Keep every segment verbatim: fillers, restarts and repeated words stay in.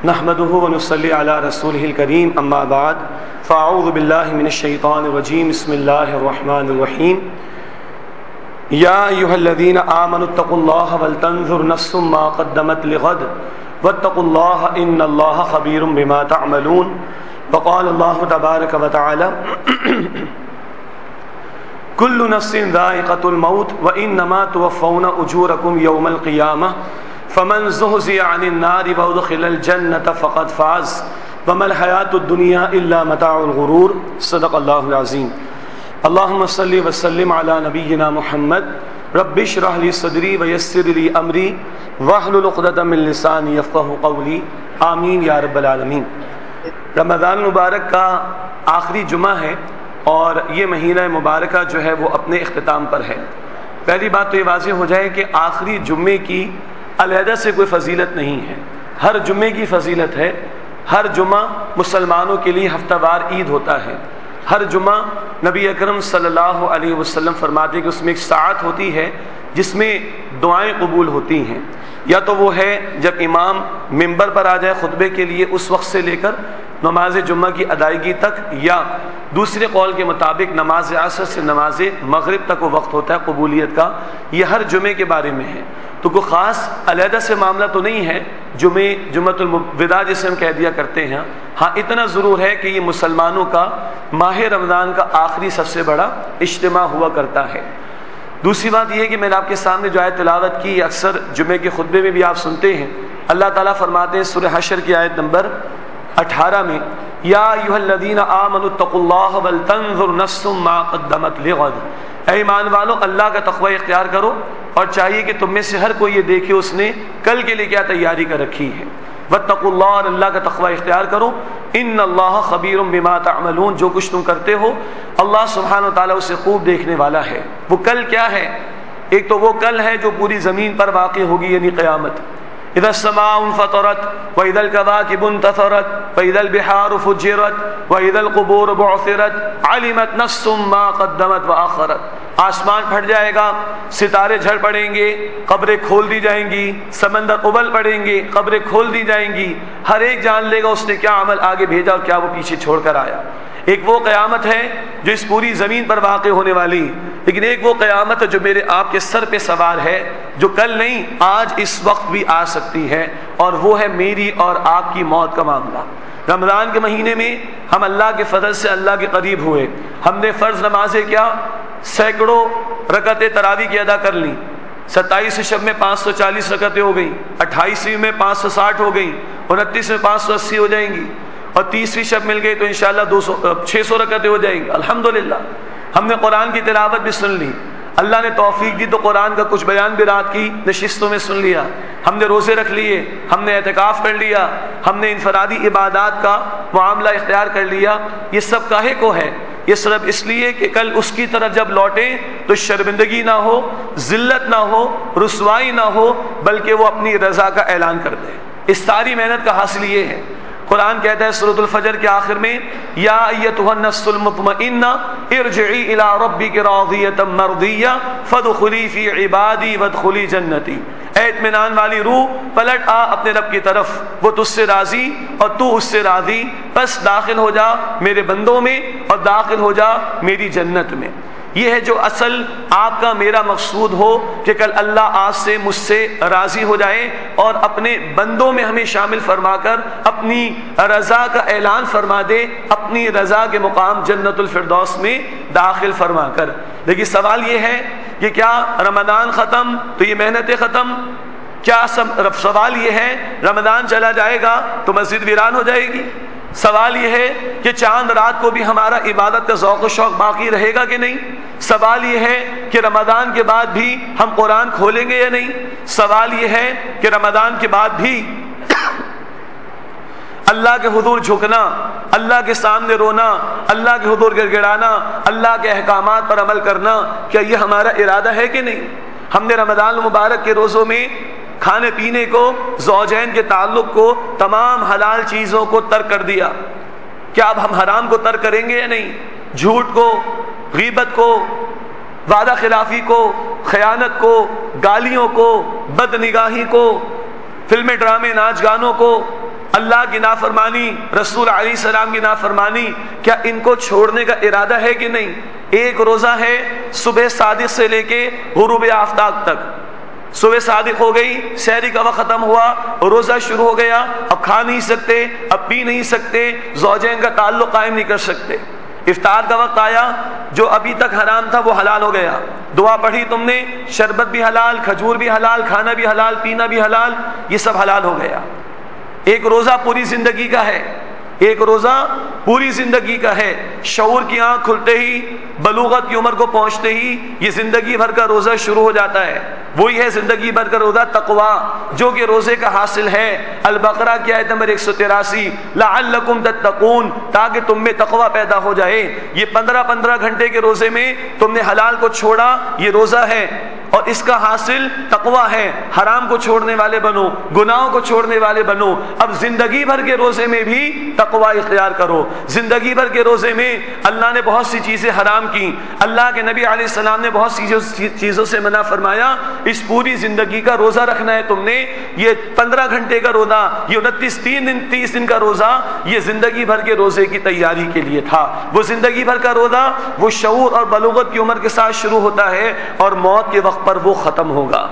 نحمده ونصلي على رسوله الكريم اما بعد فاعوذ بالله من الشيطان الرجيم بسم الله الرحمن الرحيم يا ايها الذين امنوا اتقوا الله ولتنظر نفس ما قدمت لغد واتقوا الله ان الله خبير بما تعملون وقال الله تبارك وتعالى كل نفس ذائقة الموت وانما توفون اجوركم يوم القيامة فمن زحزح عن النار وادخل الجنة فقد فاز وما الحياة الدنيا الا متاع الغرور صدق اللہ العظیم. اللهم صل وسلم على نبينا محمد رب اشرح لي صدري ويسر لي امري واحلل عقدة من لساني يفقهوا قولي آمین یا رب العالمین. رمضان مبارک کا آخری جمعہ ہے اور یہ مہینہ مبارکہ جو ہے وہ اپنے اختتام پر ہے. پہلی بات تو یہ واضح ہو جائے کہ آخری جمعے کی علیحدہ سے کوئی فضیلت نہیں ہے، ہر جمعے کی فضیلت ہے. ہر جمعہ مسلمانوں کے لیے ہفتہ وار عید ہوتا ہے. ہر جمعہ نبی اکرم صلی اللہ علیہ وسلم فرماتے کہ اس میں ایک ساعت ہوتی ہے جس میں دعائیں قبول ہوتی ہیں. یا تو وہ ہے جب امام منبر پر آ جائے خطبے کے لیے اس وقت سے لے کر نماز جمعہ کی ادائیگی تک، یا دوسرے قول کے مطابق نماز عصر سے نماز مغرب تک وہ وقت ہوتا ہے قبولیت کا. یہ ہر جمعے کے بارے میں ہے، تو کوئی خاص علیحدہ سے معاملہ تو نہیں ہے جمعے جمعۃ الوداع جسے ہم کہہ دیا کرتے ہیں. ہاں اتنا ضرور ہے کہ یہ مسلمانوں کا ماہ رمضان کا آخری سب سے بڑا اجتماع ہوا کرتا ہے. دوسری بات یہ ہے کہ میں نے آپ کے سامنے جو آیت تلاوت کی اکثر جمعے کے خطبے میں بھی آپ سنتے ہیں. اللہ تعالیٰ فرماتے ہیں سورہ حشر کی آیت نمبر اٹھارہ میں، یا ایھا الذین آمنوا اتقوا اللہ ولتنظر نفس ما قدمت لغد. اے ایمان والو، اللہ کا تقوی اختیار کرو اور چاہیے کہ تم میں سے ہر کوئی یہ دیکھے اس نے کل کے لیے کیا تیاری کر رکھی ہے. واتقوا اللہ، اور اللہ کا تقوی اختیار کرو. ان اللہ خبیر بما تعملون، جو کچھ تم کرتے ہو اللہ سبحانہ و تعالیٰ اسے خوب دیکھنے والا ہے. وہ کل کیا ہے؟ ایک تو وہ کل ہے جو پوری زمین پر واقع ہوگی، یعنی قیامت. اذا السماء انفطرت واذا الكواكب انتثرت واذا البحار فجرت واذا القبور بعثرت علمت نفس ما قدمت واخرت. آسمان پھٹ جائے گا، ستارے جھڑ پڑیں گے، قبریں کھول دی جائیں گی، سمندر ابل پڑیں گے، قبریں کھول دی جائیں گی. ہر ایک جان لے گا اس نے کیا عمل آگے بھیجا اور کیا وہ پیچھے چھوڑ کر آیا. ایک وہ قیامت ہے جو اس پوری زمین پر واقع ہونے والی، لیکن ایک وہ قیامت ہے جو میرے آپ کے سر پہ سوار ہے، جو کل نہیں آج اس وقت بھی آ سکتی ہے، اور وہ ہے میری اور آپ کی موت کا معاملہ. رمضان کے مہینے میں ہم اللہ کے فضل سے اللہ کے قریب ہوئے. ہم نے فرض نمازیں کیا سینکڑوں رکعتیں تراویح کی ادا کر لیں. ستائیس شب میں پانچ سو چالیس رکعتیں ہو گئیں، اٹھائیسویں میں پانچ سو ساٹھ ہو گئیں، انتیس میں پانچ سو اسی ہو جائیں گی، اور تیسویں شب مل گئی تو انشاءاللہ دو سو چھ سو رکعتیں ہو جائیں گی. الحمدللہ ہم نے قرآن کی تلاوت بھی سن لی. اللہ نے توفیق دی تو قرآن کا کچھ بیان بھی رات کی نشستوں میں سن لیا. ہم نے روزے رکھ لیے، ہم نے اعتکاف کر لیا، ہم نے انفرادی عبادات کا معاملہ اختیار کر لیا. یہ سب کاہے کو ہے؟ یہ صرف اس لیے کہ کل اس کی طرف جب لوٹیں تو شرمندگی نہ ہو، ذلت نہ ہو، رسوائی نہ ہو، بلکہ وہ اپنی رضا کا اعلان کر دے. اس ساری محنت کا حاصل یہ ہے. قرآن کہتا ہے سورۃ الفجر کے آخر میں، یا ایتھا النفس المطمئنہ ارجعی الی ربک راضیۃ مرضیہ فادخلی فی عبادی وادخلی جنتی. اے اطمینان والی روح، پلٹ آ اپنے رب کی طرف، وہ تجھ سے راضی اور تو اس سے راضی، بس داخل ہو جا میرے بندوں میں اور داخل ہو جا میری جنت میں. یہ ہے جو اصل آپ کا میرا مقصود ہو کہ کل اللہ آج سے مجھ سے راضی ہو جائے اور اپنے بندوں میں ہمیں شامل فرما کر اپنی رضا کا اعلان فرما دے، اپنی رضا کے مقام جنت الفردوس میں داخل فرما کر. لیکن سوال یہ ہے کہ کیا رمضان ختم تو یہ محنتیں ختم؟ کیا سوال یہ ہے رمضان چلا جائے گا تو مسجد ویران ہو جائے گی؟ سوال یہ ہے کہ چاند رات کو بھی ہمارا عبادت کا ذوق و شوق باقی رہے گا کہ نہیں؟ سوال یہ ہے کہ رمضان کے بعد بھی ہم قرآن کھولیں گے یا نہیں؟ سوال یہ ہے کہ رمضان کے بعد بھی اللہ کے حضور جھکنا، اللہ کے سامنے رونا، اللہ کے حضور گڑ گڑانا، اللہ کے احکامات پر عمل کرنا، کیا یہ ہمارا ارادہ ہے کہ نہیں؟ ہم نے رمضان المبارک کے روزوں میں کھانے پینے کو، زوجین کے تعلق کو، تمام حلال چیزوں کو ترک کر دیا. کیا اب ہم حرام کو ترک کریں گے یا نہیں؟ جھوٹ کو، غیبت کو، وعدہ خلافی کو، خیانت کو، گالیوں کو، بد نگاہی کو، فلمیں ڈرامے ناچ گانوں کو، اللہ کی نافرمانی، رسول علیہ السلام کی نافرمانی، کیا ان کو چھوڑنے کا ارادہ ہے کہ نہیں؟ ایک روزہ ہے صبح صادق سے لے کے غروب آفتاب تک، صبح صادق ہو گئی، سحری کا وقت ختم ہوا، روزہ شروع ہو گیا، اب کھا نہیں سکتے، اب پی نہیں سکتے، زوجین کا تعلق قائم نہیں کر سکتے۔ افطار کا وقت آیا، جو ابھی تک حرام تھا وہ حلال ہو گیا، دعا پڑھی تم نے، شربت بھی حلال، کھجور بھی حلال، کھانا بھی حلال، پینا بھی حلال، یہ سب حلال ہو گیا۔ ایک روزہ پوری زندگی کا ہے، ایک روزہ پوری زندگی کا ہے، شعور کی آنکھ کھلتے ہی، بلوغت کی عمر کو پہنچتے ہی یہ زندگی بھر کا روزہ شروع ہو جاتا ہے۔ وہی ہے زندگی بھر کا روزہ تقویٰ، جو کہ روزے کا حاصل ہے۔ البقرہ کی آیت نمبر ایک سو تراسی، لعلکم تتقون، تاکہ تم میں تقویٰ پیدا ہو جائے۔ یہ پندرہ پندرہ گھنٹے کے روزے میں تم نے حلال کو چھوڑا، یہ روزہ ہے، اور اس کا حاصل تقویٰ ہے۔ حرام کو چھوڑنے والے بنو، گناہوں کو چھوڑنے والے بنو۔ اب زندگی بھر کے روزے میں بھی تقویٰ اختیار کرو۔ زندگی بھر کے روزے میں اللہ نے بہت سی چیزیں حرام کی، اللہ کے نبی علیہ السلام نے بہت سی چیزوں سے منع فرمایا۔ اس پوری زندگی کا روزہ رکھنا ہے تم نے، یہ پندرہ گھنٹے کا روزہ، یہ انتیس تین دن تیس دن کا روزہ، یہ زندگی بھر کے روزے کی تیاری کے لیے تھا۔ وہ زندگی بھر کا روزہ وہ شعور اور بلوغت کی عمر کے ساتھ شروع ہوتا ہے اور موت کے وقت پر وہ ختم ہوگا۔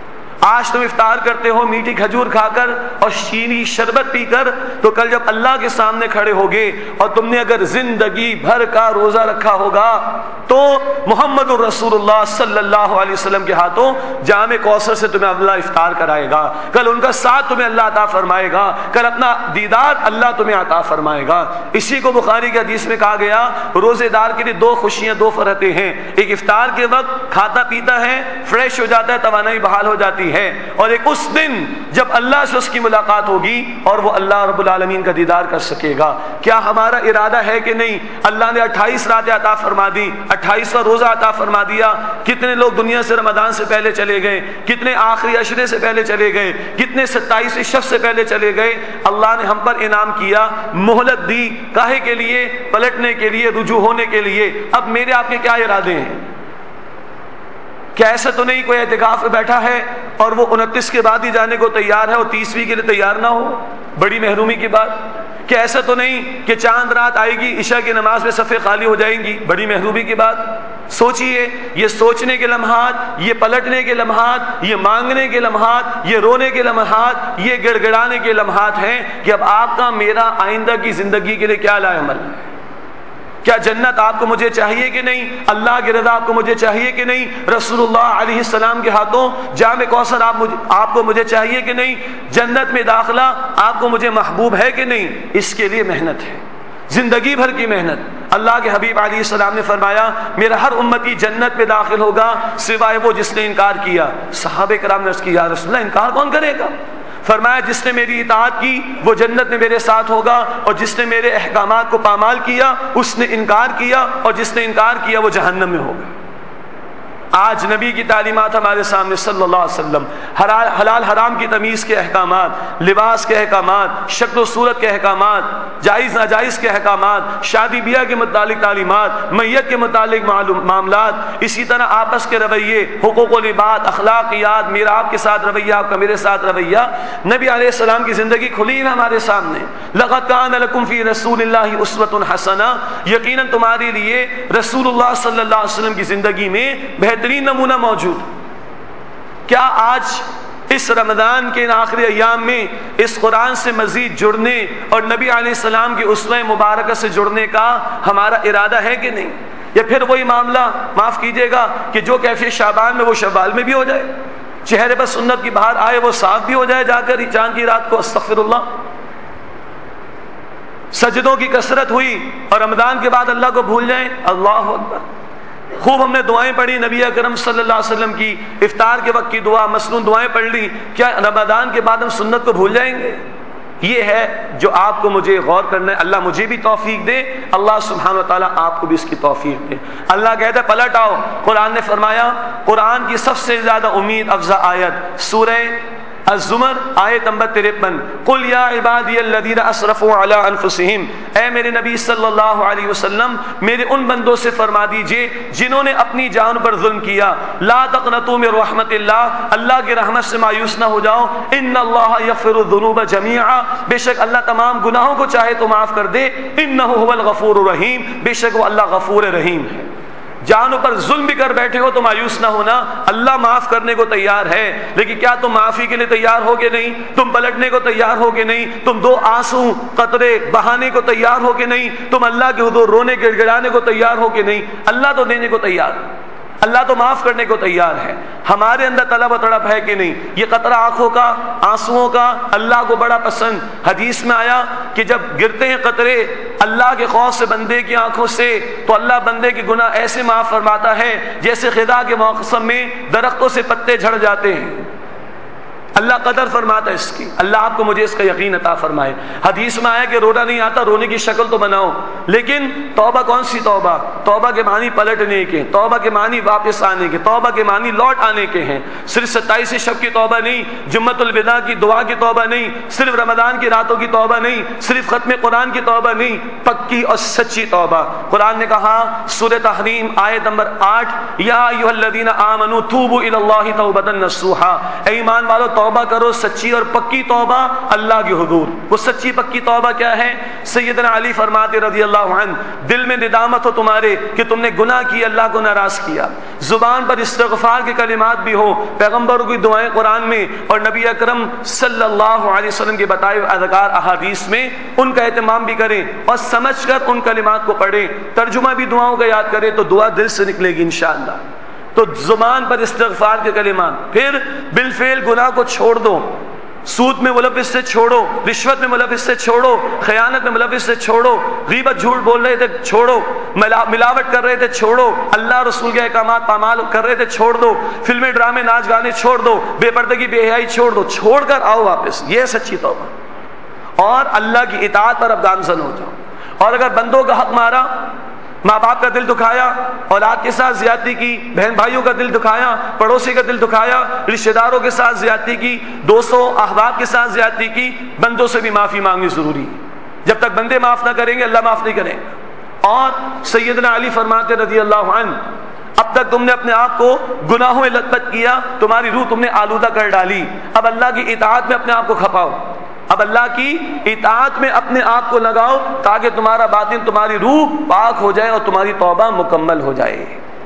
آج تم افطار کرتے ہو میٹھی کھجور کھا کر اور شیریں شربت پی کر، تو کل جب اللہ کے سامنے کھڑے ہوگے اور تم نے اگر زندگی بھر کا روزہ رکھا ہوگا تو محمد الرسول اللہ صلی اللہ علیہ وسلم کے ہاتھوں جام کوثر سے تمہیں اللہ افطار کرائے گا، کل ان کا ساتھ تمہیں اللہ عطا فرمائے گا، کل اپنا دیدار اللہ تمہیں عطا فرمائے گا۔ اسی کو بخاری کی حدیث میں کہا گیا، روزے دار کے لیے دو خوشیاں، دو فرحتیں ہیں، ایک افطار کے وقت کھاتا پیتا ہے، فریش ہو جاتا ہے، توانائی بحال ہو جاتی ہے، اور ایک اس دن جب اللہ سے اس کی ملاقات ہوگی اور وہ اللہ رب العالمین کا دیدار کر سکے گا۔ کیا ہمارا ارادہ ہے کہ نہیں؟ اللہ نے اٹھائیس راتیں عطا فرما دی، اٹھائیسواں روزہ عطا فرما دیا۔ کتنے لوگ دنیا سے رمضان سے پہلے چلے گئے، کتنے آخری عشرے سے پہلے چلے گئے، کتنے ستائیسویں شب سے پہلے چلے گئے۔ اللہ نے ہم پر انعام کیا، مہلت دی، کاہے کے لیے؟ پلٹنے کے لیے، رجوع ہونے کے لیے۔ اب میرے آپ کے کیا ارادے ہیں؟ کیا ایسا تو نہیں کوئی اعتکاف میں بیٹھا ہے اور وہ انتیس کے بعد ہی جانے کو تیار ہے اور تیسویں کے لیے تیار نہ ہو؟ بڑی محرومی کی بات۔ کیا ایسا تو نہیں کہ چاند رات آئے گی، عشاء کی نماز میں صفیں خالی ہو جائیں گی؟ بڑی محرومی کی بات۔ سوچئے، یہ سوچنے کے لمحات، یہ پلٹنے کے لمحات، یہ مانگنے کے لمحات، یہ رونے کے لمحات، یہ گڑ گڑانے کے لمحات ہیں کہ اب آپ کا میرا آئندہ کی زندگی کے لیے کیا لائے عمل؟ کیا جنت آپ کو مجھے چاہیے کہ نہیں؟ اللہ کی رضا آپ کو مجھے چاہیے کہ نہیں؟ رسول اللہ علیہ السلام کے ہاتھوں جام کوثر آپ مجھے آپ کو مجھے چاہیے کہ نہیں؟ جنت میں داخلہ آپ کو مجھے محبوب ہے کہ نہیں؟ اس کے لیے محنت ہے، زندگی بھر کی محنت۔ اللہ کے حبیب علیہ السلام نے فرمایا، میرا ہر امتی جنت میں داخل ہوگا سوائے وہ جس نے انکار کیا۔ صحابہ کرام نے عرض کی، یا رسول اللہ انکار کون کرے گا؟ فرمایا، جس نے میری اطاعت کی وہ جنت میں میرے ساتھ ہوگا، اور جس نے میرے احکامات کو پامال کیا اس نے انکار کیا، اور جس نے انکار کیا وہ جہنم میں ہوگا۔ آج نبی کی تعلیمات ہمارے سامنے صلی اللہ علیہ وسلم، حلال حرام کی تمیز کے احکامات، لباس کے احکامات، شکل و صورت کے احکامات، جائز ناجائز کے احکامات، شادی بیاہ کے متعلق تعلیمات، میت کے متعلق معاملات، اسی طرح آپس کے رویے، حقوق و لباس، اخلاقیات، میرا آپ کے ساتھ رویہ، آپ کا میرے ساتھ رویہ، نبی علیہ السلام کی زندگی کھلی ہے ہمارے سامنے۔ لقد کان لکم فی رسول اللہ اسوۃ حسنہ، یقیناً تمہارے لیے رسول اللہ صلی اللہ علیہ وسلم کی زندگی میں بہترین نمونہ موجود۔ کیا آج اس رمضان کے ان آخری ایام میں اس قرآن سے مزید جڑنے اور نبی علیہ السلام کی اسوہ مبارکہ سے جڑنے کا ہمارا ارادہ ہے کہ نہیں؟ یا پھر وہی معاملہ، معاف کیجیے گا، کہ جو کیفیت شعبان میں وہ شوال میں بھی ہو جائے، چہرے پر سنت کی بہار آئے وہ صاف بھی ہو جائے جا کر چاند کی رات کو؟ استغفر اللہ۔ سجدوں کی کثرت ہوئی اور رمضان کے بعد اللہ کو بھول جائیں؟ اللہ اکبر۔ خوب ہم نے دعائیں پڑھی نبی اکرم صلی اللہ علیہ وسلم کی، افطار کے وقت کی دعا، مسنون دعائیں پڑھ لی، کیا رمضان کے بعد ہم سنت کو بھول جائیں گے؟ یہ ہے جو آپ کو مجھے غور کرنا ہے۔ اللہ مجھے بھی توفیق دے، اللہ سبحانہ و تعالیٰ آپ کو بھی اس کی توفیق دے۔ اللہ کہتا ہے پلٹ آؤ۔ قرآن نے فرمایا، قرآن کی سب سے زیادہ امید افزا آیت سورہ الزمر آیت نمبر تریپن، قل یا عبادی الذین اسرفوا علی انفسہم، اے میرے نبی صلی اللہ علیہ وسلم میرے ان بندوں سے فرما دیجئے جنہوں نے اپنی جان پر ظلم کیا، لا تقنطوا من رحمت اللہ، اللہ کی رحمت سے مایوس نہ ہو جاؤ، ان اللہ یغفر الذنوب جميعا، بے شک اللہ تمام گناہوں کو چاہے تو معاف کر دے، انہ هو الغفور الرحیم، بے شک وہ اللہ غفور رحیم ہے۔ جانوں پر ظلم بھی کر بیٹھے ہو تو مایوس نہ ہونا، اللہ معاف کرنے کو تیار ہے، لیکن کیا تم معافی کے لیے تیار ہوگے نہیں؟ تم پلٹنے کو تیار ہوگے نہیں؟ تم دو آنسو قطرے بہانے کو تیار ہوگے نہیں؟ تم اللہ کے حضور رونے گڑ گڑانے کو تیار ہوگے نہیں؟ اللہ تو دینے کو تیار، اللہ تو معاف کرنے کو تیار ہے، ہمارے اندر طلب و تڑپ ہے کہ نہیں؟ یہ قطرہ آنکھوں کا، آنسوؤں کا اللہ کو بڑا پسند۔ حدیث میں آیا کہ جب گرتے ہیں قطرے اللہ کے خوف سے بندے کی آنکھوں سے تو اللہ بندے کے گناہ ایسے معاف فرماتا ہے جیسے خدا کے موسم میں درختوں سے پتے جھڑ جاتے ہیں۔ اللہ قدر فرماتا ہے اس کی، اللہ آپ کو مجھے اس کا یقین عطا فرمائے۔ حدیث میں آیا کہ رونا نہیں آتا، رونے کی شکل تو بناؤ، لیکن توبہ کون سی توبہ؟ توبہ کے معنی پلٹنے کے، توبہ کے معنی واپس آنے کے، توبہ کے معنی لوٹ آنے کے ہیں۔ صرف ستائیس شب کی توبہ نہیں، جمعۃ الوداع کی دعا کی توبہ نہیں، صرف رمضان کی راتوں کی توبہ نہیں، صرف ختم قرآن کی توبہ نہیں، پکی اور سچی توبہ۔ قرآن نے کہا سورہ تحریم آیت نمبر آٹھ، یا ایھا الذین آمنوا توبوا الی اللہ توبۃ نصوحا، اے ایمان والو توبہ کرو سچی اور پکی توبہ اللہ کے حضور۔ وہ سچی پکی توبہ کیا ہے؟ سیدنا علی فرماتے رضی اللہ عنہ، دل میں ندامت ہو تمہارے کہ تم نے گناہ کیا، اللہ کو ناراض کیا، زبان پر استغفار کے کلمات بھی ہو، پیغمبروں کی دعائیں قرآن میں اور نبی اکرم صلی اللہ علیہ وسلم کے بتائے ہوئے اذکار احادیث میں ان کا اہتمام بھی کریں اور سمجھ کر ان کلمات کو پڑھیں، ترجمہ بھی دعاؤں کا یاد کریں تو دعا دل سے نکلے گی انشاءاللہ۔ تو زبان پر استغفار کے کلمات، پھر بالفعل گناہ کو چھوڑ دو، سود میں ملوث سے چھوڑو، رشوت میں ملوث سے چھوڑو، خیانت میں ملوث سے چھوڑو، غیبت جھوٹ بول رہے تھے چھوڑو، ملاوٹ کر رہے تھے چھوڑو، اللہ رسول کے احکامات پامال کر رہے تھے چھوڑ دو، فلمیں ڈرامے ناچ گانے چھوڑ دو، بے پردگی بے حیائی چھوڑ دو، چھوڑ کر آؤ واپس، یہ سچی توبہ، اور اللہ کی اطاعت پر اب گامزن ہو جاؤ۔ اور اگر بندوں کا حق مارا، ماں باپ کا دل دکھایا، اولاد کے ساتھ زیادتی کی، بہن بھائیوں کا دل دکھایا، پڑوسی کا دل دکھایا، رشتہ داروں کے ساتھ زیادتی کی، دوستوں احباب کے ساتھ زیادتی کی، بندوں سے بھی معافی مانگنی ضروری ہے۔ جب تک بندے معاف نہ کریں گے اللہ معاف نہیں کریں گے۔ اور سیدنا علی فرماتے رضی اللہ عنہ، اب تک تم نے اپنے آپ کو گناہوں میں لت پت کیا، تمہاری روح تم نے آلودہ کر ڈالی، اب اللہ کی اطاعت میں اپنے آپ کو کھپاؤ، اب اللہ کی اطاعت میں اپنے آپ کو لگاؤ تاکہ تمہارا باطن، تمہاری روح پاک ہو جائے اور تمہاری توبہ مکمل ہو جائے۔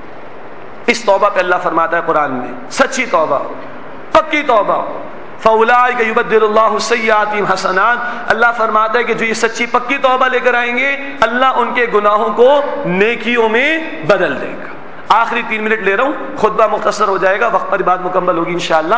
اس توبہ پہ اللہ فرماتا ہے قرآن میں، سچی توبہ، پکی توبہ، فَأُولَٰئِکَ يُبَدِّلُ اللَّهُ سَیِّئَاتِهِمْ حَسَنَاتٍ، اللہ فرماتا ہے کہ جو یہ سچی پکی توبہ لے کر آئیں گے اللہ ان کے گناہوں کو نیکیوں میں بدل دے گا۔ آخری تین منٹ لے رہا ہوں، خطبہ مختصر ہو جائے گا، وقت پر بات مکمل ہوگی انشاءاللہ۔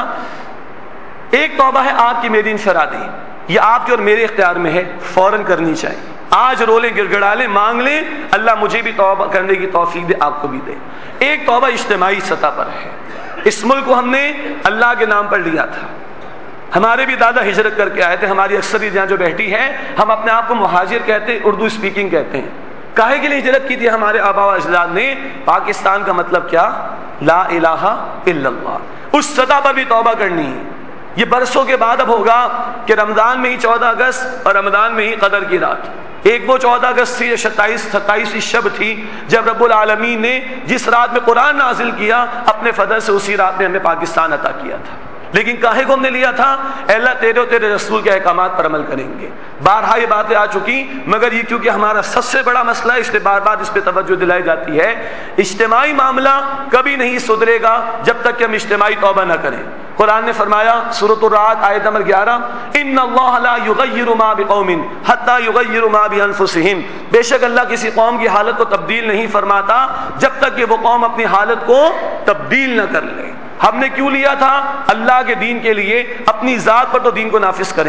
ایک توبہ ہے آپ کی میری انفرادی، یہ آپ کے اور میرے اختیار میں ہے، فوراً کرنی چاہیے، آج رو لیں، گڑ گڑا لیں، مانگ لیں، اللہ مجھے بھی توبہ کرنے کی توفیق دے، آپ کو بھی دے۔ ایک توبہ اجتماعی سطح پر ہے، اس ملک کو ہم نے اللہ کے نام پر لیا تھا، ہمارے بھی دادا ہجرت کر کے آئے تھے، ہماری اکثریت یہاں جو بیٹھی ہے ہم اپنے آپ کو مہاجر کہتے ہیں، اردو اسپیکنگ کہتے ہیں۔ کاہے کے لیے ہجرت کی تھی ہمارے آبا و اجداد نے؟ پاکستان کا مطلب کیا؟ لا الہ الا اللہ۔ اس سطح پر بھی توبہ کرنی ہے۔ یہ برسوں کے بعد اب ہوگا کہ رمضان میں ہی چودہ اگست اور رمضان میں ہی قدر کی رات، ایک وہ چودہ اگست تھی، ستائیس ستائیسویں شب تھی جب رب العالمین نے جس رات میں قرآن نازل کیا اپنے فضل سے اسی رات میں ہمیں پاکستان عطا کیا تھا۔ لیکن کاہے کو ہم نے لیا تھا؟ اے اللہ تیرے اور تیرے رسول کے احکامات پر عمل کریں گے۔ بارہا یہ باتیں آ چکی، مگر یہ کیونکہ ہمارا سب سے بڑا مسئلہ ہے اس لیے بار بار اس پہ توجہ دلائی جاتی ہے۔ اجتماعی معاملہ کبھی نہیں سدھرے گا جب تک کہ ہم اجتماعی توبہ نہ کریں۔ قرآن نے فرمایا سورۃ الرعد آیت نمبر گیارہ، ان اللہ لا یغیر ما بقوم حتی یغیروا ما بانفسہم، بے شک اللہ کسی قوم کی حالت کو تبدیل نہیں فرماتا جب تک کہ وہ قوم اپنی حالت کو تبدیل نہ کر لے۔ ہم نے کیوں لیا تھا؟ اللہ کے دین کے لیے، اپنی ذات پر تو دین کو نافذ کریں،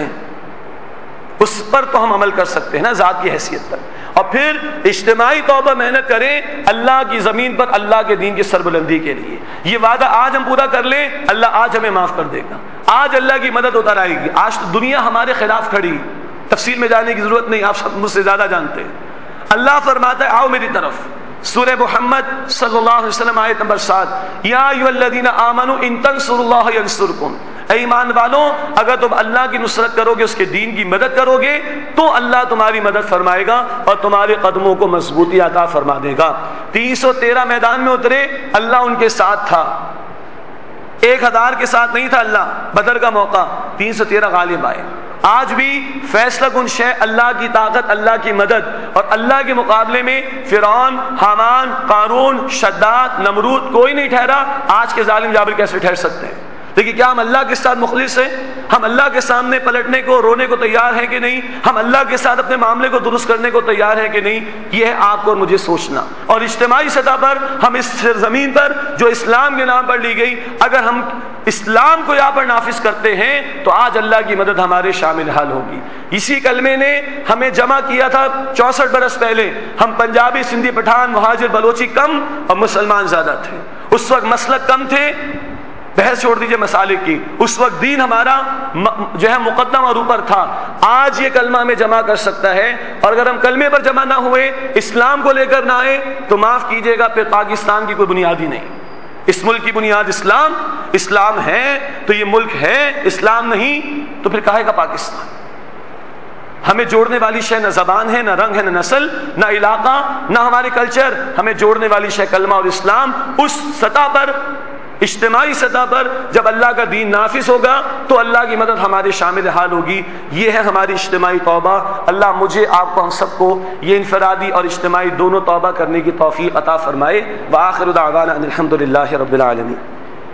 اس پر تو ہم عمل کر سکتے ہیں نا ذات کی حیثیت پر، اور پھر اجتماعی توبہ محنت کریں اللہ کی زمین پر اللہ کے دین کی سربلندی کے لیے۔ یہ وعدہ آج ہم پورا کر لیں، اللہ آج ہمیں معاف کر دے گا، آج اللہ کی مدد اتر آئے گی۔ آج تو دنیا ہمارے خلاف کھڑی، تفصیل میں جانے کی ضرورت نہیں، آپ سب مجھ سے زیادہ جانتے ہیں۔ اللہ فرماتا ہے آؤ میری طرف، سورہ محمد صلی اللہ علیہ وسلم آیت نمبر سات، یا ایھا الذین آمنوا ان تنصروا اللہ ینصرکم، اے ایمان والوں اگر تم اللہ کی نصرت کرو گے، اس کے دین کی مدد کرو گے تو اللہ تمہاری مدد فرمائے گا اور تمہارے قدموں کو مضبوطی عطا فرما دے گا۔ تین سو تیرہ میدان میں اترے، اللہ ان کے ساتھ تھا، ایک ہزار کے ساتھ نہیں تھا اللہ۔ بدر کا موقع تین سو تیرہ غالب آئے۔ آج بھی فیصلہ کن شے اللہ کی طاقت، اللہ کی مدد، اور اللہ کے مقابلے میں فرعون، حامان، قارون، شداد، نمرود کوئی نہیں ٹھہرا۔ آج کے ظالم جابر کیسے ٹھہر سکتے ہیں؟ لیکن کیا ہم اللہ کے ساتھ مخلص ہیں؟ ہم اللہ کے سامنے پلٹنے کو، رونے کو تیار ہیں کہ نہیں؟ ہم اللہ کے ساتھ اپنے معاملے کو درست کرنے کو تیار ہیں کہ نہیں؟ یہ ہے آپ کو اور مجھے سوچنا۔ اور اجتماعی سطح پر ہم اس زمین پر جو اسلام کے نام پر لی گئی، اگر ہم اسلام کو یہاں پر نافذ کرتے ہیں تو آج اللہ کی مدد ہمارے شامل حال ہوگی۔ اسی کلمے نے ہمیں جمع کیا تھا چونسٹھ برس پہلے۔ ہم پنجابی، سندھی، پٹھان، مہاجر، بلوچی کم اور مسلمان زیادہ تھے۔ اس وقت مسلک کم تھے، بحث چھوڑ دیجئے مسالک کی، اس وقت دین ہمارا جو ہے مقدم اور اوپر تھا۔ آج یہ کلمہ ہمیں جمع کر سکتا ہے، اور اگر ہم کلمے پر جمع نہ ہوئے، اسلام کو لے کر نہ آئے تو معاف کیجئے گا، پھر پاکستان کی کوئی بنیاد ہی نہیں۔ اس ملک کی بنیاد اسلام، اسلام ہے تو یہ ملک ہے، اسلام نہیں تو پھر کہے گا پاکستان۔ ہمیں جوڑنے والی شے نہ زبان ہے، نہ رنگ ہے، نہ نسل، نہ علاقہ، نہ ہمارے کلچر۔ ہمیں جوڑنے والی شے کلمہ اور اسلام۔ اس سطح پر، اجتماعی سطح پر جب اللہ کا دین نافذ ہوگا تو اللہ کی مدد ہمارے شامل حال ہوگی۔ یہ ہے ہماری اجتماعی توبہ۔ اللہ مجھے، آپ کو، ہم سب کو یہ انفرادی اور اجتماعی دونوں توبہ کرنے کی توفیق عطا فرمائے۔ وآخر دعوانا ان الحمد للہ رب العالمین۔